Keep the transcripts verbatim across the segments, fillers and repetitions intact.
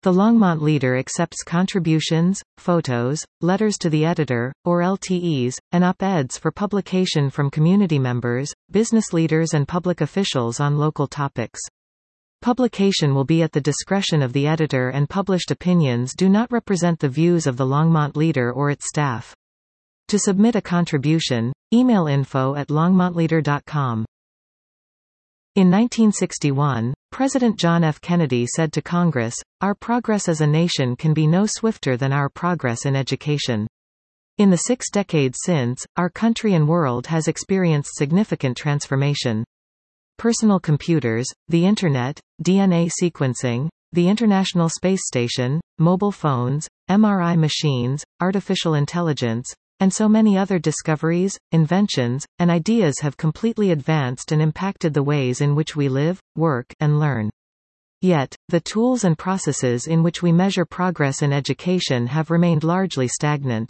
The Longmont Leader accepts contributions, photos, letters to the editor, or L T Es, and op-eds for publication from community members, business leaders and public officials on local topics. Publication will be at the discretion of the editor, and published opinions do not represent the views of the Longmont Leader or its staff. To submit a contribution, email info at longmontleader dot com. In nineteen sixty-one, President John F. Kennedy said to Congress, "Our progress as a nation can be no swifter than our progress in education." In the six decades since, our country and world has experienced significant transformation. Personal computers, the Internet, D N A sequencing, the International Space Station, mobile phones, M R I machines, artificial intelligence, and so many other discoveries, inventions, and ideas have completely advanced and impacted the ways in which we live, work, and learn. Yet, the tools and processes in which we measure progress in education have remained largely stagnant.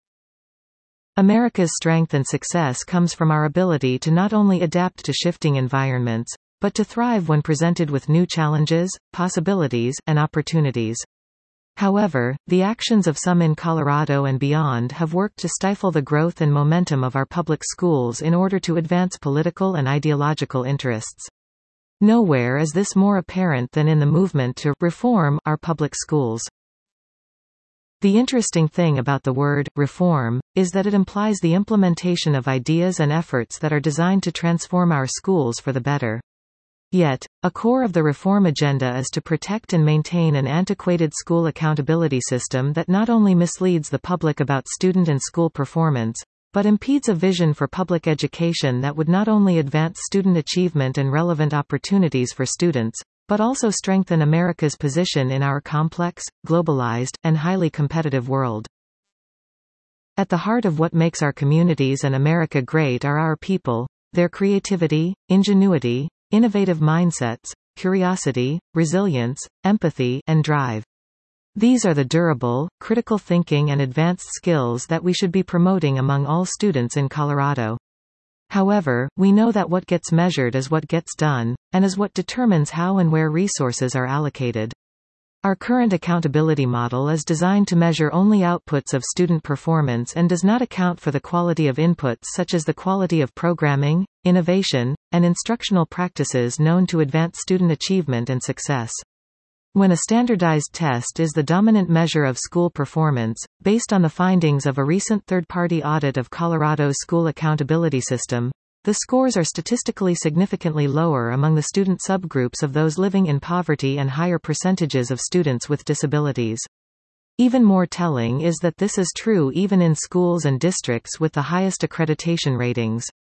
America's strength and success comes from our ability to not only adapt to shifting environments, but to thrive when presented with new challenges, possibilities, and opportunities. However, the actions of some in Colorado and beyond have worked to stifle the growth and momentum of our public schools in order to advance political and ideological interests. Nowhere is this more apparent than in the movement to reform our public schools. The interesting thing about the word reform is that it implies the implementation of ideas and efforts that are designed to transform our schools for the better. Yet, a core of the reform agenda is to protect and maintain an antiquated school accountability system that not only misleads the public about student and school performance, but impedes a vision for public education that would not only advance student achievement and relevant opportunities for students, but also strengthen America's position in our complex, globalized, and highly competitive world. At the heart of what makes our communities and America great are our people, their creativity, ingenuity, innovative mindsets, curiosity, resilience, empathy, and drive. These are the durable, critical thinking and advanced skills that we should be promoting among all students in Colorado. However, we know that what gets measured is what gets done, and is what determines how and where resources are allocated. Our current accountability model is designed to measure only outputs of student performance and does not account for the quality of inputs such as the quality of programming, innovation, and instructional practices known to advance student achievement and success. When a standardized test is the dominant measure of school performance, based on the findings of a recent third-party audit of Colorado's school accountability system, the scores are statistically significantly lower among the student subgroups of those living in poverty and higher percentages of students with disabilities. Even more telling is that this is true even in schools and districts with the highest accreditation ratings.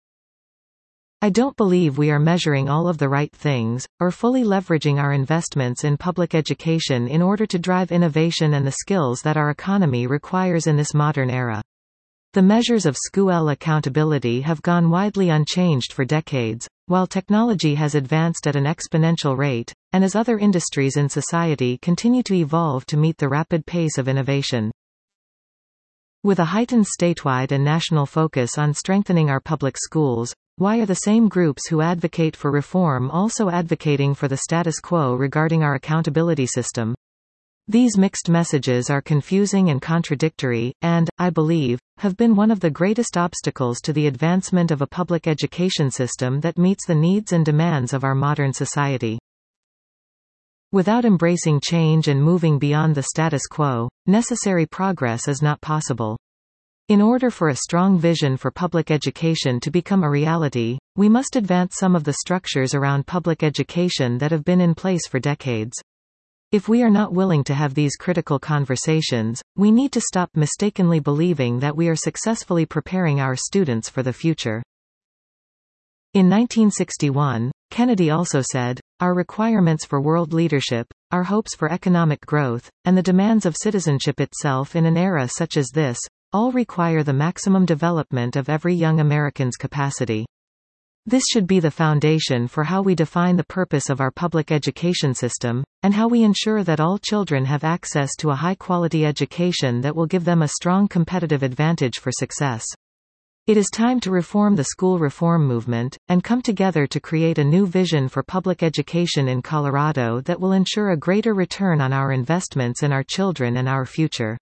I don't believe we are measuring all of the right things, or fully leveraging our investments in public education in order to drive innovation and the skills that our economy requires in this modern era. The measures of school accountability have gone widely unchanged for decades, while technology has advanced at an exponential rate, and as other industries in society continue to evolve to meet the rapid pace of innovation. With a heightened statewide and national focus on strengthening our public schools, why are the same groups who advocate for reform also advocating for the status quo regarding our accountability system? These mixed messages are confusing and contradictory, and, I believe, have been one of the greatest obstacles to the advancement of a public education system that meets the needs and demands of our modern society. Without embracing change and moving beyond the status quo, necessary progress is not possible. In order for a strong vision for public education to become a reality, we must advance some of the structures around public education that have been in place for decades. If we are not willing to have these critical conversations, we need to stop mistakenly believing that we are successfully preparing our students for the future. In nineteen sixty-one, Kennedy also said, "Our requirements for world leadership, our hopes for economic growth, and the demands of citizenship itself in an era such as this, all require the maximum development of every young American's capacity." This should be the foundation for how we define the purpose of our public education system, and how we ensure that all children have access to a high-quality education that will give them a strong competitive advantage for success. It is time to reform the school reform movement, and come together to create a new vision for public education in Colorado that will ensure a greater return on our investments in our children and our future.